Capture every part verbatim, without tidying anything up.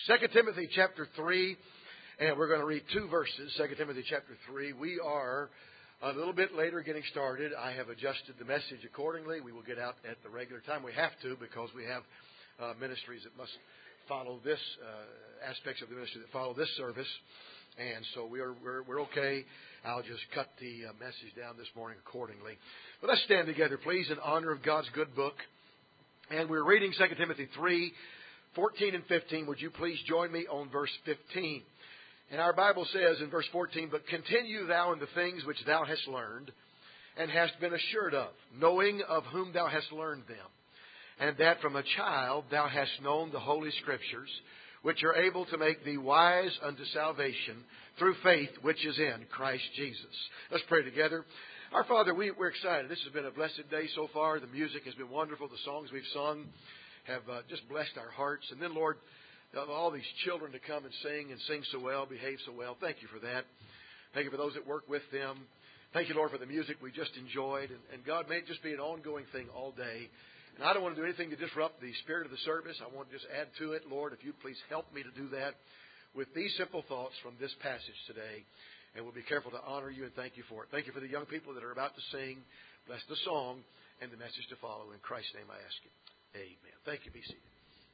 Second Timothy chapter three, and we're going to read two verses. Second Timothy chapter three. We are a little bit later getting started. I have adjusted the message accordingly. We will get out at the regular time. We have to because we have uh, ministries that must follow this, uh, aspects of the ministry that follow this service. And so we are, we're, we're okay. I'll just cut the uh, message down this morning accordingly. But let's stand together, please, in honor of God's good book. And we're reading Second Timothy three, fourteen and fifteen. Would you please join me on verse fifteen? And our Bible says in verse fourteen, "But continue thou in the things which thou hast learned, and hast been assured of, knowing of whom thou hast learned them, and that from a child thou hast known the Holy Scriptures, which are able to make thee wise unto salvation through faith which is in Christ Jesus." Let's pray together. Our Father, we, we're excited. This has been a blessed day so far. The music has been wonderful. The songs we've sung have uh, just blessed our hearts. And then, Lord, of all these children to come and sing and sing so well, behave so well, thank you for that. Thank you for those that work with them. Thank you, Lord, for the music we just enjoyed. And, and God, may it just be an ongoing thing all day. And I don't want to do anything to disrupt the spirit of the service. I want to just add to it. Lord, if you'd please help me to do that with these simple thoughts from this passage today. And we'll be careful to honor you and thank you for it. Thank you for the young people that are about to sing. Bless the song and the message to follow. In Christ's name I ask it. Amen. Thank you. Be seated.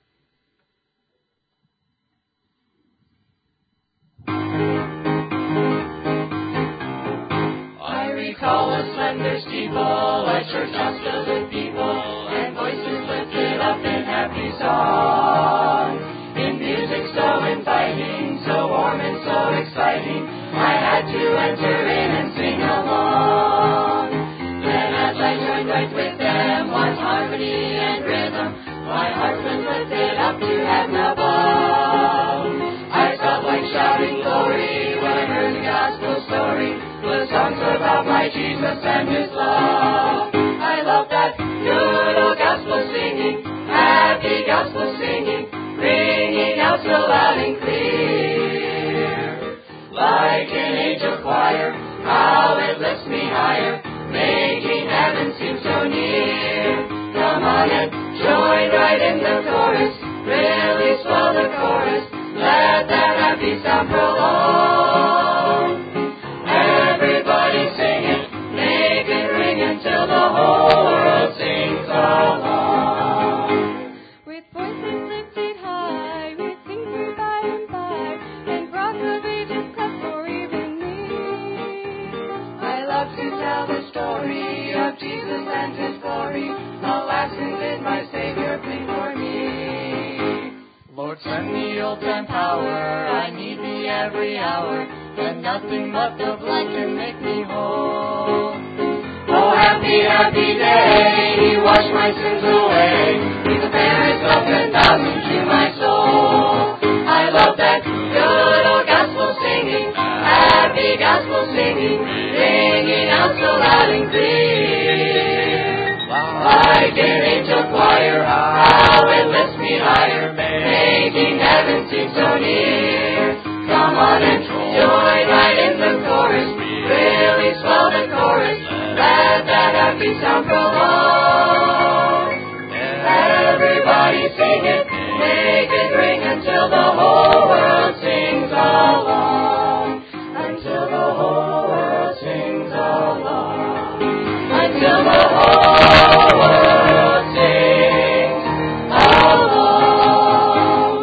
I recall a slender steeple, a church house filled with people, and voices lifted up in happy song. In music so inviting, so warm and so exciting, I had to enter in and sing along. Then as I joined right with them, what harmony and rhythm, my heart was lifted up to heaven above. I felt like shouting glory when I heard the gospel story, the songs about my Jesus and His love. I love that good old gospel singing, happy gospel singing, ringing out so loud and clear. Like an angel choir, how it lifts me higher, making heaven seem so near. Come on and join right in the chorus, really swell the chorus, let that happy sound prolong. Everybody sing it, make it ring until the whole world sings along. With voices lifted high, we sing through by and by, and rock of ages clap for even me. I love to tell the story of Jesus and His glory. Alas, who did my Savior plead for me? Lord, send me ultimate power. I need Thee every hour, and nothing but the blood can make me whole. Oh, happy, happy day, He washed my sins away. He's the fairest of ten thousand to my soul. I love that good old gospel singing, happy gospel singing, ringing out so loud and clear. Like an angel choir, how it lifts me higher, making heaven seem so near. Come on and join right in the chorus, really swell the chorus, let that happy sound prolong. Everybody sing it, make it ring until the whole world sings along. Until the whole world sings along. Until the whole world sings along.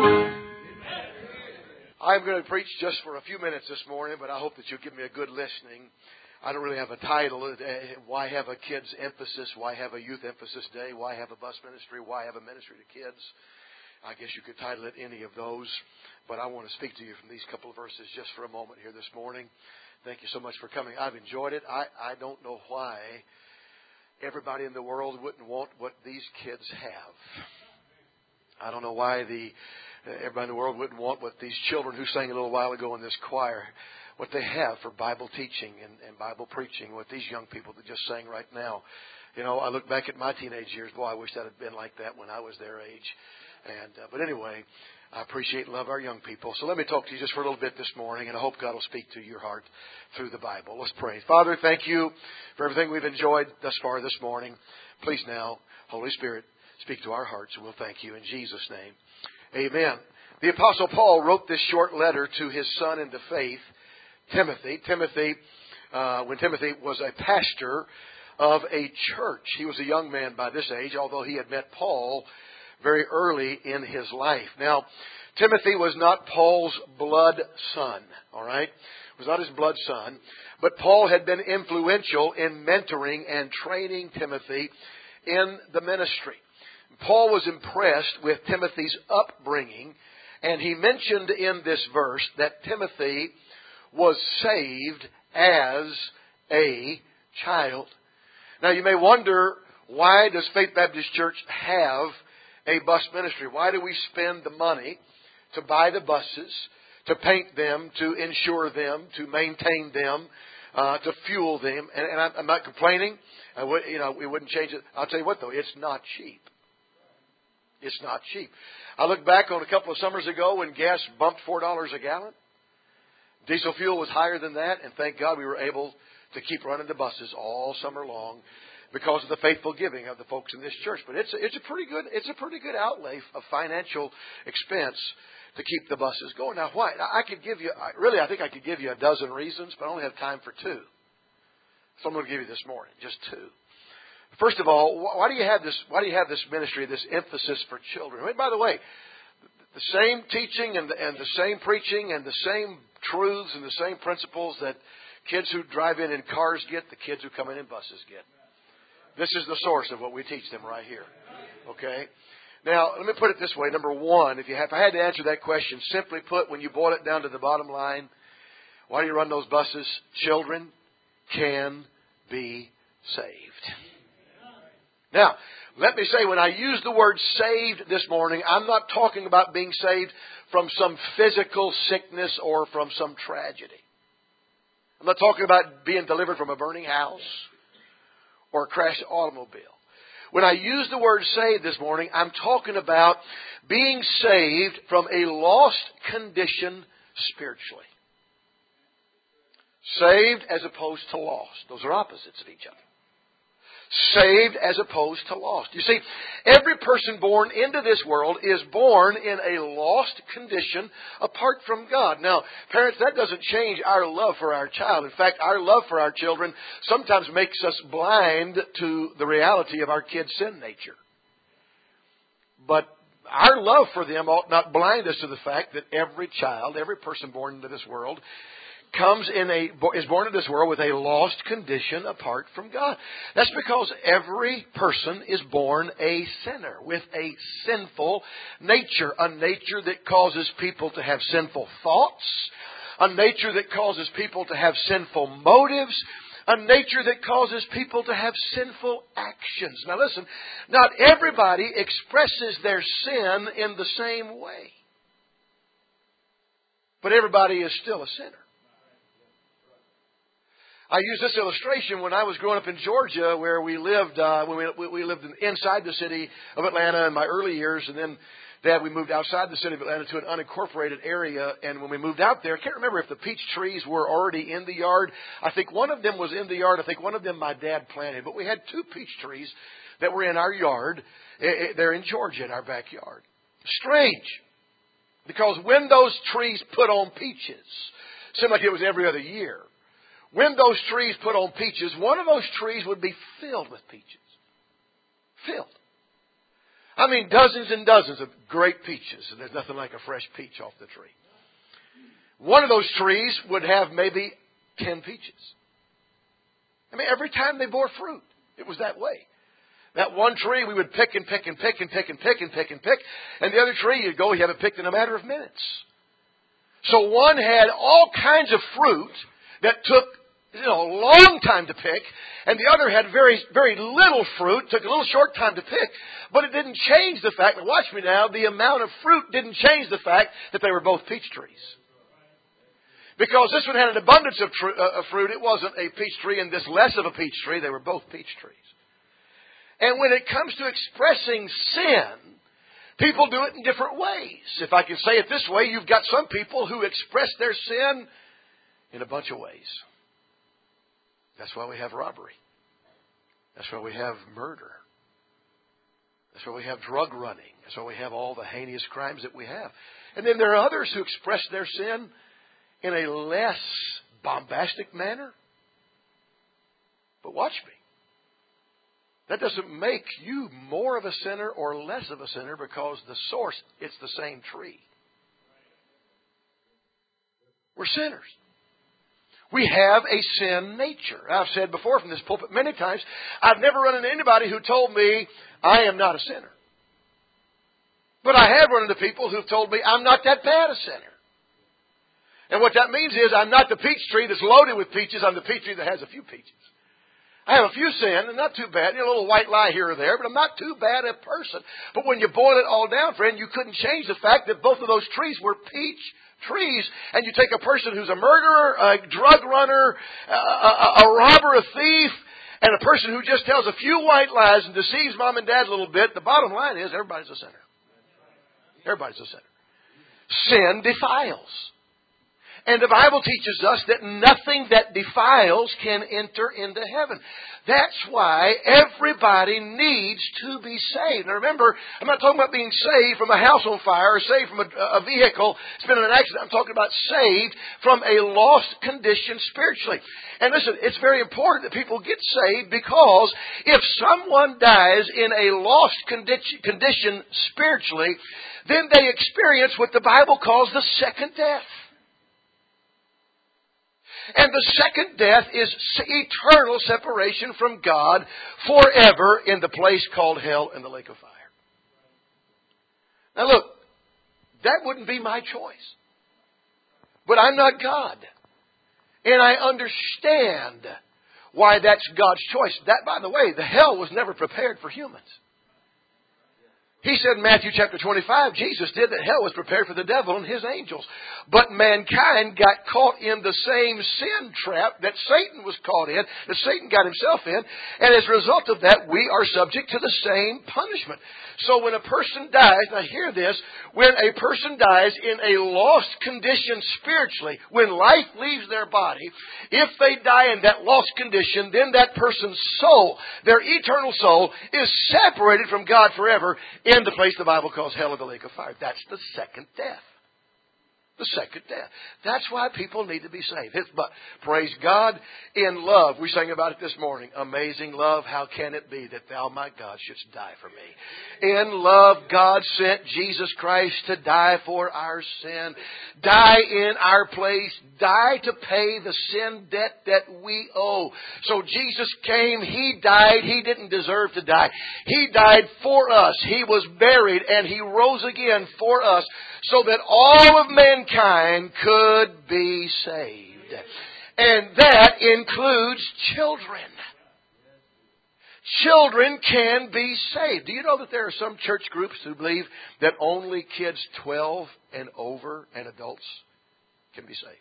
I'm going to preach just for a few minutes this morning, but I hope that you'll give me a good listening. I don't really have a title. Why have a kids emphasis? Why have a youth emphasis day? Why have a bus ministry? Why have a ministry to kids? I guess you could title it any of those. But I want to speak to you from these couple of verses just for a moment here this morning. Thank you so much for coming. I've enjoyed it. I, I don't know why everybody in the world wouldn't want what these kids have. I don't know why the everybody in the world wouldn't want what these children who sang a little while ago in this choir, what they have for Bible teaching and, and Bible preaching, what these young people that just sang right now. You know, I look back at my teenage years. Boy, I wish that had been like that when I was their age. And uh, but anyway, I appreciate and love our young people. So let me talk to you just for a little bit this morning, and I hope God will speak to your heart through the Bible. Let's pray. Father, thank you for everything we've enjoyed thus far this morning. Please now, Holy Spirit, speak to our hearts, and we'll thank you in Jesus' name. Amen. The Apostle Paul wrote this short letter to his son in the faith, Timothy. Timothy, uh, when Timothy was a pastor of a church. He was a young man by this age, although he had met Paul very early in his life. Now, Timothy was not Paul's blood son, all right? Was not his blood son. But Paul had been influential in mentoring and training Timothy in the ministry. Paul was impressed with Timothy's upbringing, and he mentioned in this verse that Timothy was saved as a child. Now you may wonder, why does Faith Baptist Church have a bus ministry? Why do we spend the money to buy the buses, to paint them, to insure them, to maintain them, uh, to fuel them? And, and I'm not complaining. I would, you know, we wouldn't change it. I'll tell you what, though, it's not cheap. It's not cheap. I look back on a couple of summers ago when gas bumped four dollars a gallon. Diesel fuel was higher than that, and thank God we were able to keep running the buses all summer long because of the faithful giving of the folks in this church. But it's a, it's a pretty good it's a pretty good outlay of financial expense to keep the buses going. Now, why? I could give you really I think I could give you a dozen reasons, but I only have time for two. So I'm going to give you this morning, just two. First of all, why do you have this? Why do you have this ministry, this emphasis for children? I mean, by the way, the same teaching and the, and the same preaching and the same truths and the same principles that kids who drive in in cars get, the kids who come in in buses get. This is the source of what we teach them right here. Okay. Now, let me put it this way. Number one, if you have, if I had to answer that question, simply put, when you boil it down to the bottom line, why do you run those buses? Children can be saved. Now, let me say, when I use the word saved this morning, I'm not talking about being saved from some physical sickness or from some tragedy. I'm not talking about being delivered from a burning house or a crashed automobile. When I use the word saved this morning, I'm talking about being saved from a lost condition spiritually. Saved as opposed to lost. Those are opposites of each other. Saved as opposed to lost. You see, every person born into this world is born in a lost condition apart from God. Now, parents, that doesn't change our love for our child. In fact, our love for our children sometimes makes us blind to the reality of our kids' sin nature. But our love for them ought not blind us to the fact that every child, every person born into this world, comes in a is born in this world with a lost condition apart from God. That's because every person is born a sinner with a sinful nature, a nature that causes people to have sinful thoughts, a nature that causes people to have sinful motives, a nature that causes people to have sinful actions. Now listen, not everybody expresses their sin in the same way, but everybody is still a sinner. I use this illustration when I was growing up in Georgia, where we lived. Uh, when we, we lived in, inside the city of Atlanta in my early years, and then, Dad, we moved outside the city of Atlanta to an unincorporated area. And when we moved out there, I can't remember if the peach trees were already in the yard. I think one of them was in the yard. I think one of them my dad planted. But we had two peach trees that were in our yard. They're in Georgia in our backyard. Strange, because when those trees put on peaches, it seemed like it was every other year. When those trees put on peaches, one of those trees would be filled with peaches. Filled. I mean, dozens and dozens of great peaches. And there's nothing like a fresh peach off the tree. One of those trees would have maybe ten peaches. I mean, every time they bore fruit, it was that way. That one tree we would pick and pick and pick and pick and pick and pick and pick. And the other tree, you'd go, you have it picked in a matter of minutes. So one had all kinds of fruit that took You know, a long time to pick, and the other had very, very little fruit, took a little short time to pick, but it didn't change the fact, and watch me now, the amount of fruit didn't change the fact that they were both peach trees. Because this one had an abundance of, tr- uh, of fruit, it wasn't a peach tree, and this less of a peach tree, they were both peach trees. And when it comes to expressing sin, people do it in different ways. If I can say it this way, you've got some people who express their sin in a bunch of ways. That's why we have robbery. That's why we have murder. That's why we have drug running. So we have all the heinous crimes that we have. And then there are others who express their sin in a less bombastic manner. But watch me. That doesn't make you more of a sinner or less of a sinner, because the source, it's the same tree. We're sinners. We have a sin nature. I've said before from this pulpit many times, I've never run into anybody who told me I am not a sinner. But I have run into people who've told me I'm not that bad a sinner. And what that means is I'm not the peach tree that's loaded with peaches. I'm the peach tree that has a few peaches. I have a few sin, and not too bad. You know, a little white lie here or there, but I'm not too bad a person. But when you boil it all down, friend, you couldn't change the fact that both of those trees were peach trees. And you take a person who's a murderer, a drug runner, a, a, a robber, a thief, and a person who just tells a few white lies and deceives mom and dad a little bit. The bottom line is everybody's a sinner. Everybody's a sinner. Sin defiles. And the Bible teaches us that nothing that defiles can enter into heaven. That's why everybody needs to be saved. Now remember, I'm not talking about being saved from a house on fire or saved from a, a vehicle that's been in an accident. I'm talking about saved from a lost condition spiritually. And listen, it's very important that people get saved, because if someone dies in a lost condition, condition spiritually, then they experience what the Bible calls the second death. And the second death is eternal separation from God forever in the place called hell and the lake of fire. Now look, that wouldn't be my choice. But I'm not God. And I understand why that's God's choice. That, by the way, the hell was never prepared for humans. He said in Matthew chapter twenty-five, Jesus did, that hell was prepared for the devil and his angels. But mankind got caught in the same sin trap that Satan was caught in, that Satan got himself in. And as a result of that, we are subject to the same punishment. So when a person dies, now hear this, when a person dies in a lost condition spiritually, when life leaves their body, if they die in that lost condition, then that person's soul, their eternal soul, is separated from God forever in the place the Bible calls hell or the lake of fire. That's the second death. The second death. That's why people need to be saved. But praise God, in love, we sang about it this morning. Amazing love, how can it be that thou, my God, shouldst die for me? In love, God sent Jesus Christ to die for our sin. Die in our place. Die to pay the sin debt that we owe. So Jesus came. He died. He didn't deserve to die. He died for us. He was buried and He rose again for us, so that all of mankind could be saved. And that includes children. Children can be saved. Do you know that there are some church groups who believe that only kids twelve and over and adults can be saved?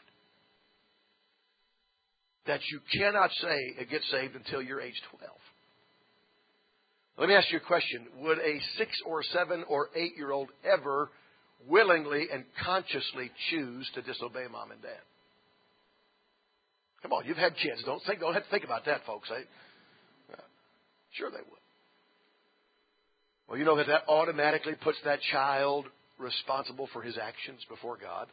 That you cannot say get saved until you're age twelve. Let me ask you a question. Would a six or seven or eight year old ever willingly and consciously choose to disobey mom and dad? Come on, you've had kids. Don't think. Don't have to think about that, folks. Eh? Sure, they would. Well, you know that that automatically puts that child responsible for his actions before God.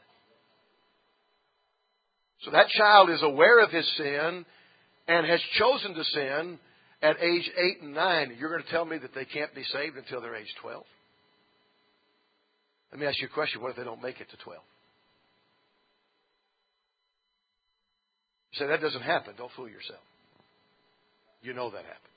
So that child is aware of his sin and has chosen to sin at age eight and nine. You're going to tell me that they can't be saved until they're age twelve? Let me ask you a question. What if they don't make it to twelve? You say, that doesn't happen. Don't fool yourself. You know that happens.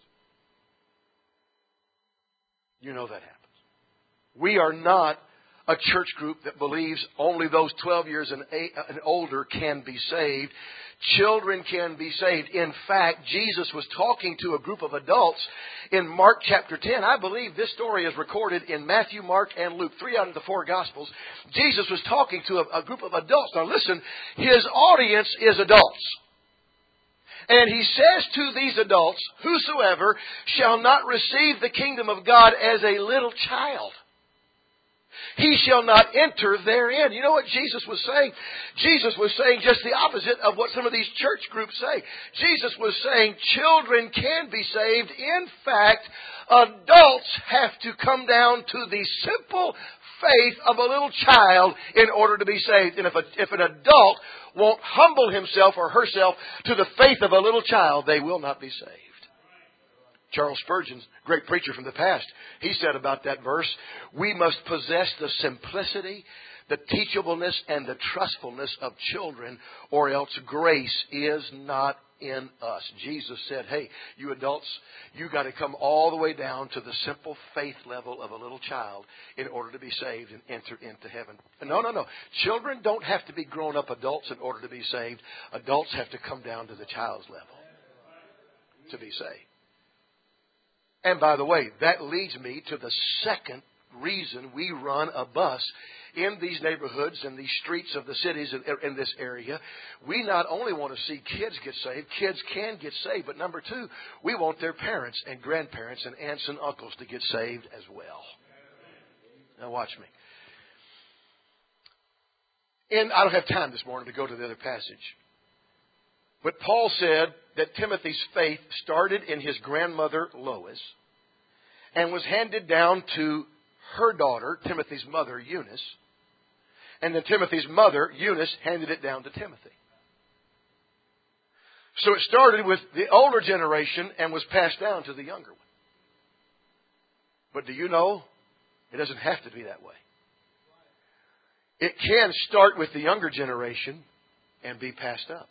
You know that happens. We are not a church group that believes only those twelve years and, eight, and older can be saved. Children can be saved. In fact, Jesus was talking to a group of adults in Mark chapter ten. I believe this story is recorded in Matthew, Mark, and Luke, three out of the four Gospels. Jesus was talking to a, a group of adults. Now listen, His audience is adults. And He says to these adults, whosoever shall not receive the kingdom of God as a little child he shall not enter therein. You know what Jesus was saying? Jesus was saying just the opposite of what some of these church groups say. Jesus was saying children can be saved. In fact, adults have to come down to the simple faith of a little child in order to be saved. And if, a, if an adult won't humble himself or herself to the faith of a little child, they will not be saved. Charles Spurgeon, great preacher from the past, he said about that verse, we must possess the simplicity, the teachableness, and the trustfulness of children, or else grace is not in us. Jesus said, hey, you adults, you got to come all the way down to the simple faith level of a little child in order to be saved and enter into heaven. No, no, no. Children don't have to be grown-up adults in order to be saved. Adults have to come down to the child's level to be saved. And by the way, that leads me to the second reason we run a bus in these neighborhoods and these streets of the cities in, in this area. We not only want to see kids get saved, kids can get saved, but number two, we want their parents and grandparents and aunts and uncles to get saved as well. Now watch me. And I don't have time this morning to go to the other passage. But Paul said that Timothy's faith started in his grandmother Lois and was handed down to her daughter, Timothy's mother, Eunice. And then Timothy's mother, Eunice, handed it down to Timothy. So it started with the older generation and was passed down to the younger one. But do you know, it doesn't have to be that way. It can start with the younger generation and be passed up.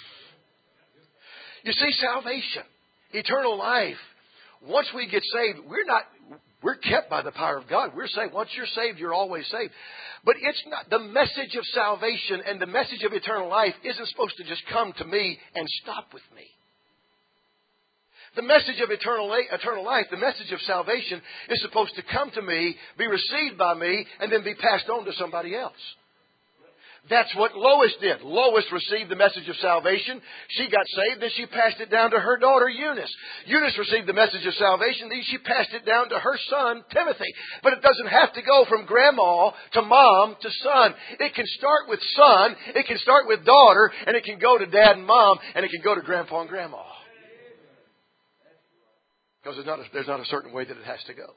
You see, salvation, eternal life, once we get saved, we're not, we're kept by the power of God. We're saved. Once you're saved, you're always saved. But it's not, the message of salvation and the message of eternal life isn't supposed to just come to me and stop with me. The message of eternal, eternal life, the message of salvation is supposed to come to me, be received by me, and then be passed on to somebody else. That's what Lois did. Lois received the message of salvation. She got saved. Then she passed it down to her daughter, Eunice. Eunice received the message of salvation. Then she passed it down to her son, Timothy. But it doesn't have to go from grandma to mom to son. It can start with son. It can start with daughter. And it can go to dad and mom. And it can go to grandpa and grandma. Because there's not a, there's not a certain way that it has to go.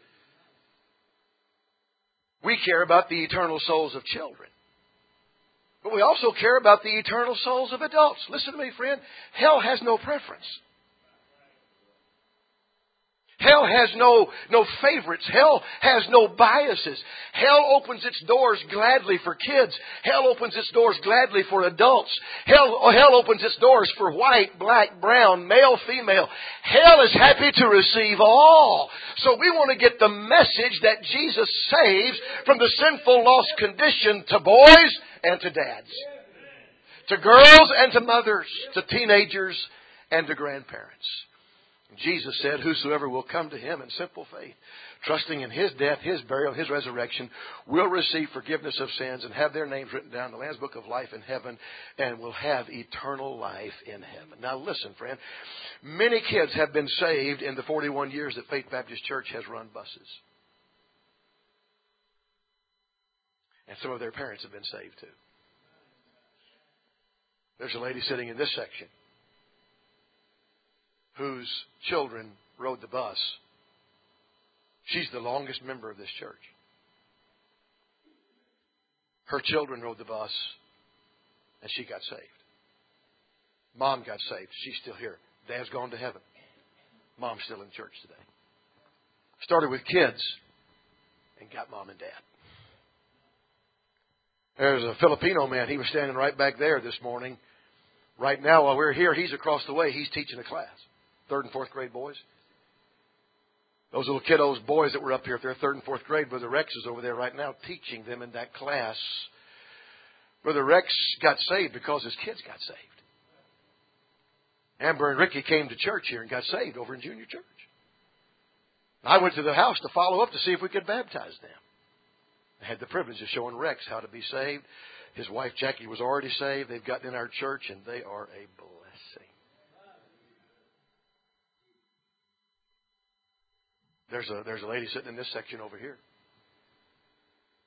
We care about the eternal souls of children. But we also care about the eternal souls of adults. Listen to me, friend. Hell has no preference. Hell has no, no favorites. Hell has no biases. Hell opens its doors gladly for kids. Hell opens its doors gladly for adults. Hell, hell opens its doors for white, black, brown, male, female. Hell is happy to receive all. So we want to get the message that Jesus saves from the sinful, lost condition to boys and to dads, to girls and to mothers, to teenagers and to grandparents. Jesus said, whosoever will come to Him in simple faith, trusting in His death, His burial, His resurrection, will receive forgiveness of sins and have their names written down in the Lamb's Book of Life in heaven and will have eternal life in heaven. Now listen, friend, many kids have been saved in the forty-one years that Faith Baptist Church has run buses. And some of their parents have been saved too. There's a lady sitting in this section whose children rode the bus. She's the longest member of this church. Her children rode the bus, and she got saved. Mom got saved. She's still here. Dad's gone to heaven. Mom's still in church today. Started with kids and got mom and dad. There's a Filipino man. He was standing right back there this morning. Right now, while we're here, he's across the way. He's teaching a class. Third and fourth grade boys. Those little kiddos, boys that were up here, if they're third and fourth grade, Brother Rex is over there right now teaching them in that class. Brother Rex got saved because his kids got saved. Amber and Ricky came to church here and got saved over in junior church. I went to the house to follow up to see if we could baptize them. I had the privilege of showing Rex how to be saved. His wife Jackie was already saved. They've gotten in our church and they are a blessing. There's a, there's a lady sitting in this section over here.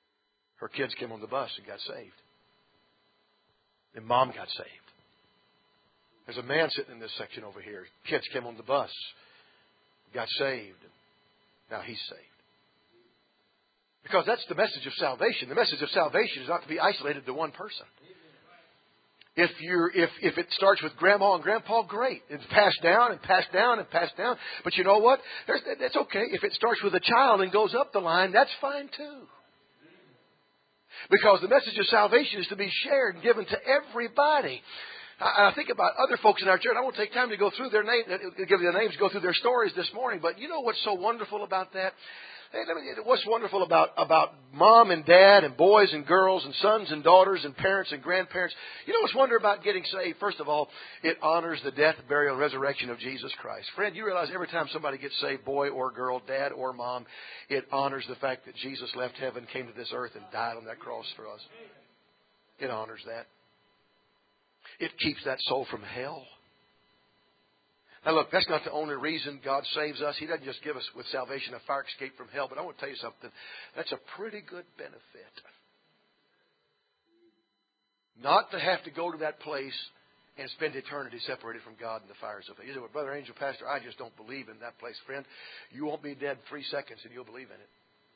Her kids came on the bus and got saved. And Mom got saved. There's a man sitting in this section over here. Kids came on the bus, got saved. Now he's saved. Because that's the message of salvation. The message of salvation is not to be isolated to one person. If you're, if, if it starts with Grandma and Grandpa, great. It's passed down and passed down and passed down. But you know what? There's, that's okay. If it starts with a child and goes up the line, that's fine too. Because the message of salvation is to be shared and given to everybody. I, I think about other folks in our church. I won't take time to go through their names, give you their names, go through their stories this morning. But you know what's so wonderful about that? Hey, let me, what's wonderful about, about mom and dad and boys and girls and sons and daughters and parents and grandparents? You know what's wonderful about getting saved? First of all, it honors the death, burial, and resurrection of Jesus Christ. Friend, you realize every time somebody gets saved, boy or girl, dad or mom, it honors the fact that Jesus left heaven, came to this earth, and died on that cross for us. It honors that. It keeps that soul from hell. Now look, that's not the only reason God saves us. He doesn't just give us with salvation a fire escape from hell. But I want to tell you something. That's a pretty good benefit. Not to have to go to that place and spend eternity separated from God in the fires of hell. You say, well, Brother Angel, Pastor, I just don't believe in that place. Friend, you won't be dead three seconds and you'll believe in it.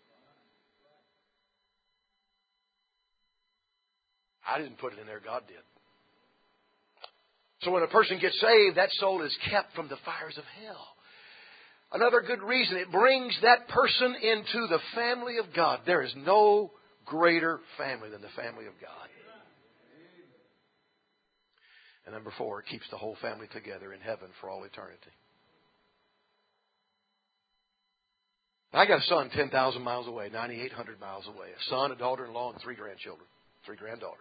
I didn't put it in there. God did. So when a person gets saved, that soul is kept from the fires of hell. Another good reason, it brings that person into the family of God. There is no greater family than the family of God. And number four, it keeps the whole family together in heaven for all eternity. I got a son ten thousand miles away, nine thousand eight hundred miles away. A son, a daughter-in-law, and three grandchildren, three granddaughters.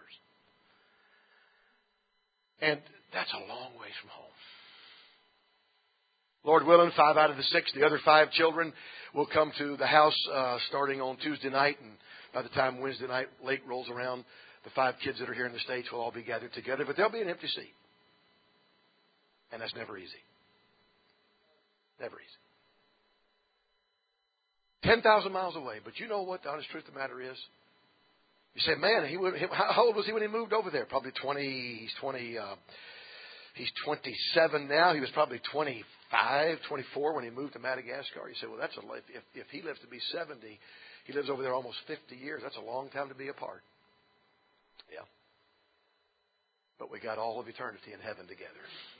And that's a long ways from home. Lord willing, five out of the six, the other five children will come to the house uh, starting on Tuesday night. And by the time Wednesday night late rolls around, the five kids that are here in the States will all be gathered together. But there'll be an empty seat. And that's never easy. Never easy. ten thousand miles away. But you know what the honest truth of the matter is? You say, man, he would, how old was he when he moved over there? Probably twenty. He's twenty. Uh, he's twenty-seven now. He was probably twenty-five, twenty-four when he moved to Madagascar. You say, well, that's a life. If, if he lives to be seventy, he lives over there almost fifty years. That's a long time to be apart. Yeah. But we got all of eternity in heaven together,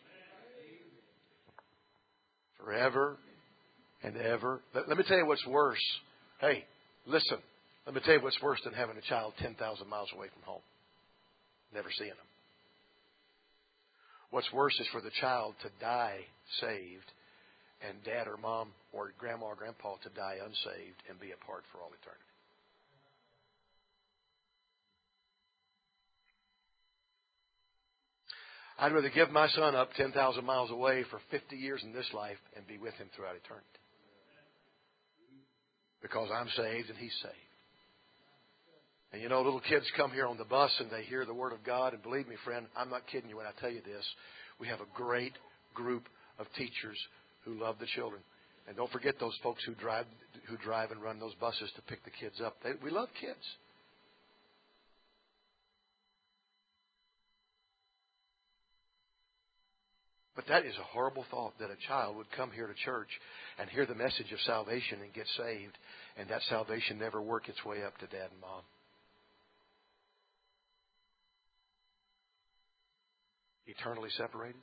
forever and ever. Let, let me tell you what's worse. Hey, listen. Let me tell you what's worse than having a child ten thousand miles away from home. Never seeing them. What's worse is for the child to die saved and dad or mom or grandma or grandpa to die unsaved and be apart for all eternity. I'd rather give my son up ten thousand miles away for fifty years in this life and be with him throughout eternity. Because I'm saved and he's saved. And you know, little kids come here on the bus and they hear the Word of God. And believe me, friend, I'm not kidding you when I tell you this. We have a great group of teachers who love the children. And don't forget those folks who drive who drive and run those buses to pick the kids up. They, we love kids. But that is a horrible thought that a child would come here to church and hear the message of salvation and get saved, and that salvation never work its way up to dad and mom. Eternally separated.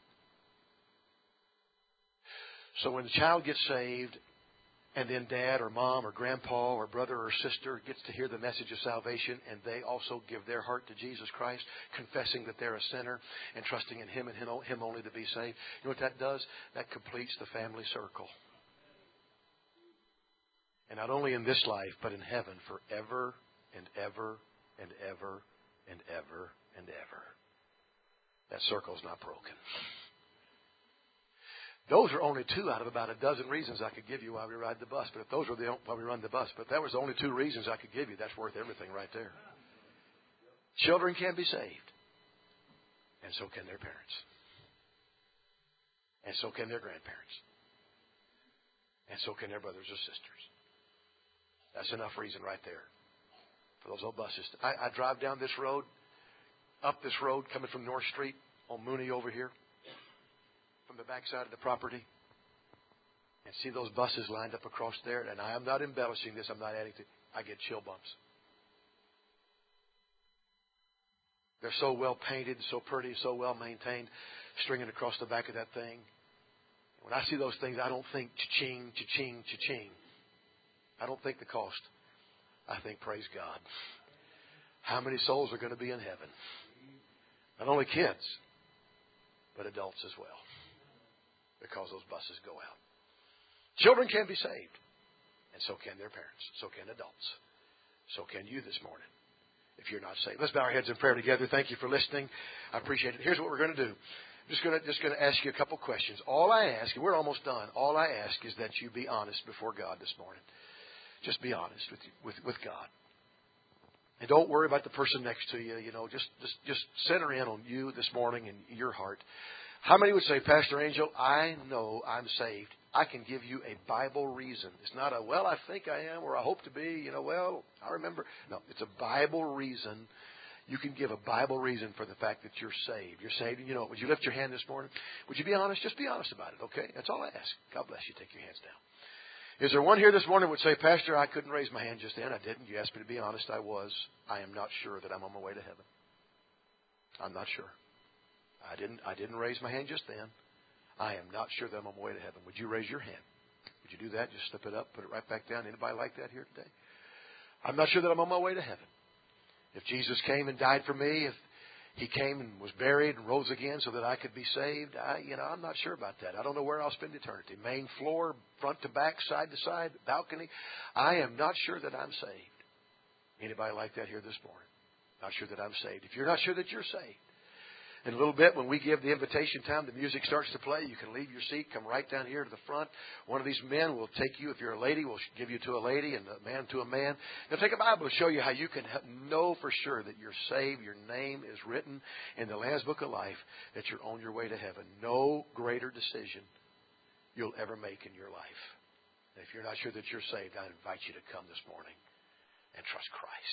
So when the child gets saved, and then dad or mom or grandpa or brother or sister gets to hear the message of salvation, and they also give their heart to Jesus Christ, confessing that they're a sinner and trusting in Him and Him only to be saved, you know what that does? That completes the family circle. And not only in this life, but in heaven forever and ever and ever and ever and ever. That circle's not broken. Those are only two out of about a dozen reasons I could give you why we ride the bus. But if those were the why we run the bus, but if that was the only two reasons I could give you, that's worth everything right there. Children can be saved, and so can their parents, and so can their grandparents, and so can their brothers or sisters. That's enough reason right there for those old buses. I, I drive down this road, up this road, coming from North Street on Mooney over here, from the backside of the property, and see those buses lined up across there. And I am not embellishing this. I'm not adding to it. I get chill bumps. They're so well painted, so pretty, so well maintained, stringing across the back of that thing. When I see those things, I don't think cha-ching, cha-ching, cha-ching. I don't think the cost. I think, praise God. How many souls are going to be in heaven? Not only kids, but adults as well. Because those buses go out. Children can be saved. And so can their parents. So can adults. So can you this morning, if you're not saved. Let's bow our heads in prayer together. Thank you for listening. I appreciate it. Here's what we're going to do. I'm just going to, just going to ask you a couple questions. All I ask, and we're almost done, all I ask is that you be honest before God this morning. Just be honest with, you, with, with God. And don't worry about the person next to you. You know, just, just, just center in on you this morning and your heart. How many would say, Pastor Angel, I know I'm saved. I can give you a Bible reason. It's not a, well, I think I am, or I hope to be, you know, well, I remember. No, it's a Bible reason. You can give a Bible reason for the fact that you're saved. You're saved, and you know, would you lift your hand this morning? Would you be honest? Just be honest about it, okay? That's all I ask. God bless you. Take your hands down. Is there one here this morning who would say, Pastor, I couldn't raise my hand just then. I didn't. You asked me to be honest. I was. I am not sure that I'm on my way to heaven. I'm not sure. I didn't, I didn't raise my hand just then. I am not sure that I'm on my way to heaven. Would you raise your hand? Would you do that? Just slip it up, put it right back down. Anybody like that here today? I'm not sure that I'm on my way to heaven. If Jesus came and died for me, if He came and was buried and rose again so that I could be saved, I, you know, I'm not sure about that. I don't know where I'll spend eternity. Main floor, front to back, side to side, balcony. I am not sure that I'm saved. Anybody like that here this morning? Not sure that I'm saved. If you're not sure that you're saved, in a little bit, when we give the invitation time, the music starts to play. You can leave your seat, come right down here to the front. One of these men will take you. If you're a lady, we'll give you to a lady, and a man to a man. They'll take a Bible to show you how you can know for sure that you're saved. Your name is written in the Lamb's Book of Life, that you're on your way to heaven. No greater decision you'll ever make in your life. And if you're not sure that you're saved, I invite you to come this morning and trust Christ.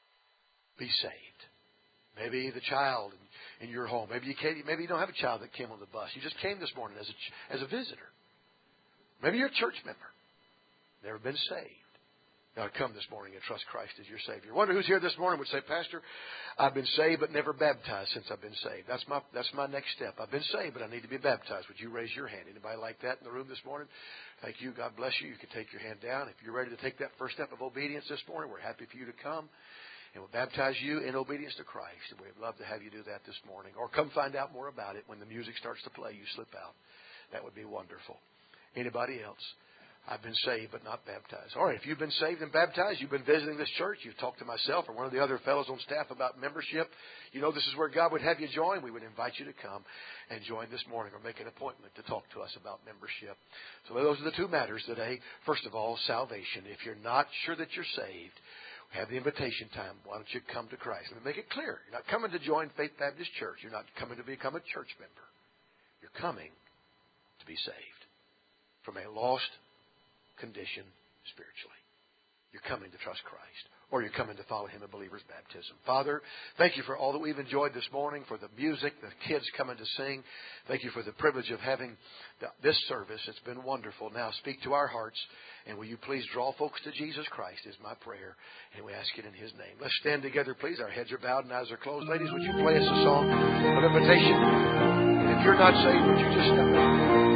Be saved. Maybe the child in your home. Maybe you can't, maybe you don't have a child that came on the bus. You just came this morning as a as a visitor. Maybe you're a church member, never been saved. You ought to come this morning and trust Christ as your Savior. I wonder who's here this morning would say, Pastor, I've been saved but never baptized since I've been saved. That's my that's my next step. I've been saved, but I need to be baptized. Would you raise your hand? Anybody like that in the room this morning? Thank you. God bless you. You can take your hand down. If you're ready to take that first step of obedience this morning, we're happy for you to come. And we'll baptize you in obedience to Christ. And we'd love to have you do that this morning. Or come find out more about it when the music starts to play. You slip out. That would be wonderful. Anybody else? I've been saved but not baptized. All right, if you've been saved and baptized, you've been visiting this church, you've talked to myself or one of the other fellows on staff about membership, you know this is where God would have you join, we would invite you to come and join this morning or make an appointment to talk to us about membership. So those are the two matters today. First of all, salvation. If you're not sure that you're saved, we have the invitation time. Why don't you come to Christ? Let me make it clear. You're not coming to join Faith Baptist Church. You're not coming to become a church member. You're coming to be saved from a lost condition spiritually. You're coming to trust Christ, or you're coming to follow Him in believer's baptism. Father, thank you for all that we've enjoyed this morning, for the music, the kids coming to sing. Thank you for the privilege of having this service. It's been wonderful. Now speak to our hearts, and will you please draw folks to Jesus Christ is my prayer, and we ask it in His name. Let's stand together, please. Our heads are bowed and eyes are closed. Ladies, would you play us a song of invitation? And if you're not saved, would you just step up?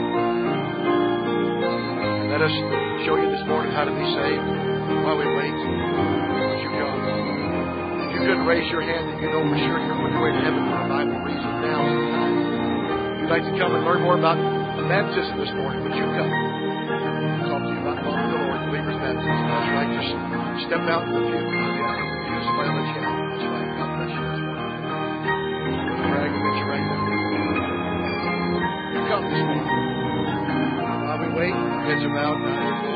Let us show you this morning how to be saved while we wait. Would you come? If you couldn't raise your hand and you know for sure you're on your way to heaven for a Bible reason, now is the time. If you'd like to come and learn more about baptism this morning, would you come? I'll talk to you about following the Lord, believer's baptism. That's right. Just step out in the pew. Yeah, somebody will let you out. That's right. God bless you this morning. With a rag, we'll get you right there. You come this morning. While we wait, heads are bowed.